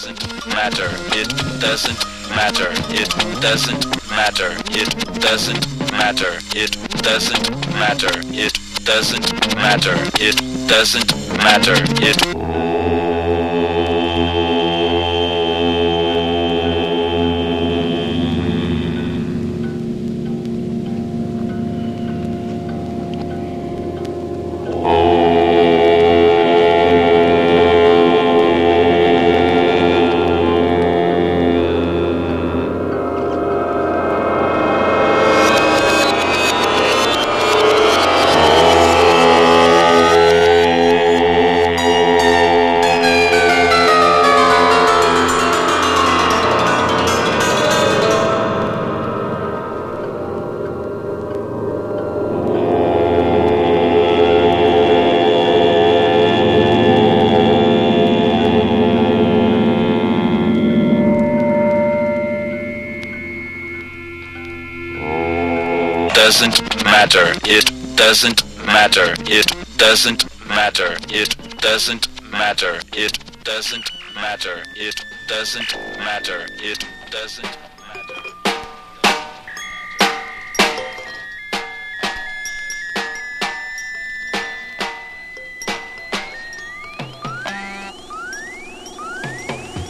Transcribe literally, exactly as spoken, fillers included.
matter, it doesn't matter, it doesn't matter, it doesn't matter, it doesn't matter, it doesn't matter, it doesn't matter, it doesn't matter, it doesn't matter, it doesn't matter, it doesn't matter, it doesn't matter, it doesn't matter, it doesn't